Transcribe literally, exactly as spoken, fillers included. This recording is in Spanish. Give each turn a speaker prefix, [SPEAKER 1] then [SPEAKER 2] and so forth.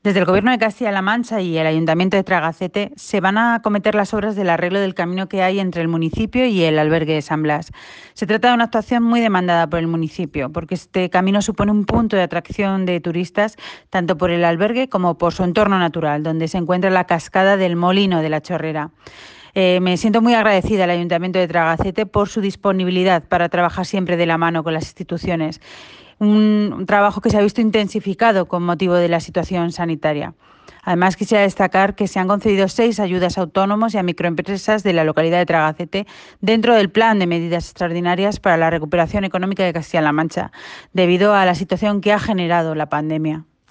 [SPEAKER 1] Desde el Gobierno de Castilla-La Mancha y el Ayuntamiento de Tragacete se van a acometer las obras del arreglo del camino que hay entre el municipio y el albergue de San Blas. Se trata de una actuación muy demandada por el municipio, porque este camino supone un punto de atracción de turistas tanto por el albergue como por su entorno natural, donde se encuentra la cascada del Molino de la Chorrera. Eh, me siento muy agradecida al Ayuntamiento de Tragacete por su disponibilidad para trabajar siempre de la mano con las instituciones. Un, un trabajo que se ha visto intensificado con motivo de la situación sanitaria. Además, quisiera destacar que se han concedido seis ayudas a autónomos y a microempresas de la localidad de Tragacete dentro del plan de medidas extraordinarias para la recuperación económica de Castilla-La Mancha, debido a la situación que ha generado la pandemia.